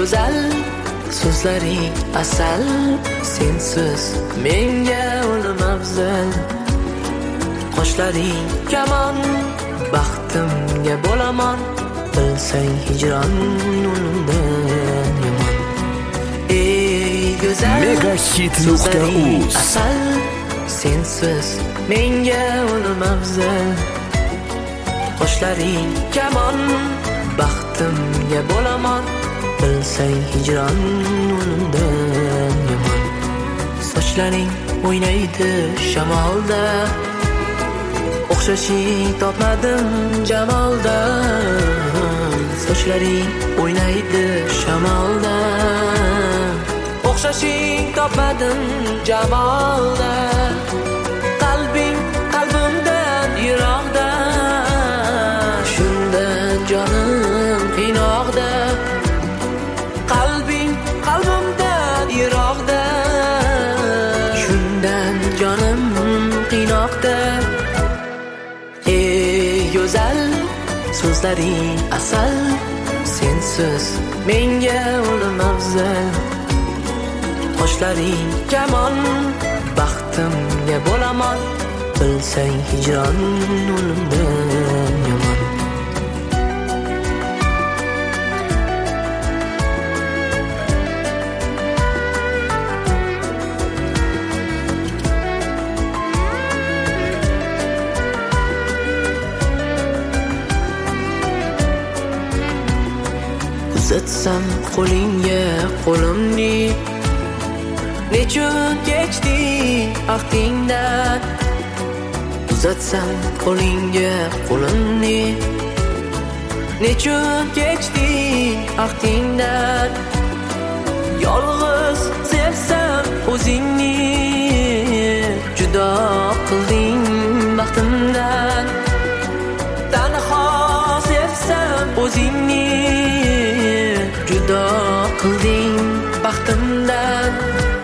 go'zal so'zlaring asal, sensiz menga o'lim afzal. Qoshlaring kamon, baxtimga bo'laman, bilsang hijron o'limdan yomon. Ey go'zal Megahit.uz asal, sensiz menga o'lim afzal. Qoshlaring kamon, baxtimga bo'laman, bilsang hijron o'limdan yomon. Sochlaring o'ynaydi shamolda, o'xshashing topmadim jamolda. Sochlaring o'ynaydi shamolda, o'xshashing topmadim jamolda. Qalbing qalbimdan yiroqda, shundan jonim qiynoqda. Qalbing qalbimdan yiroqda, shundan jonim qiynoqda. Ey go'zal so'zlaring asal, sensiz menga o'lim afzal. Qoshlaring kamon, baxtimga bo'laman, bilsang hijron o'limdan yomon. Uzatsam qo'lingga qo'limni, nechun kechdi vaqtingdan. Uzatsam qo'lingga qo'limni, nechun kechdi vaqtingdan. Yolg'iz sevsam o'zingni, judo qilding baxtimdan. Tanho sevsam o'zingni, judo qilding baxtimdan.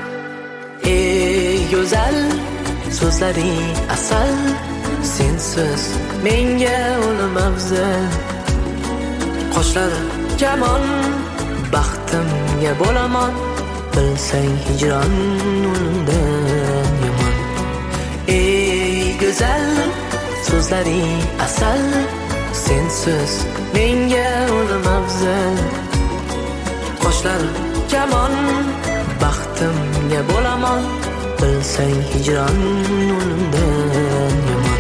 Ey go'zal so'zlaring asal, sensiz menga o'lim afzal. Qoshlaring kamon, baxtimga bo'laman, bilsang hijron o'limdan yomon. Ey go'zal so'zlaring asal, sensiz menga o'lim afzal. Qoshlaring kamon, baxtimga bo'laman, bilsang hijron o'limdan yomon.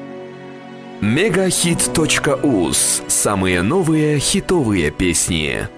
Megahit.uz. Самые новые хитовые песни.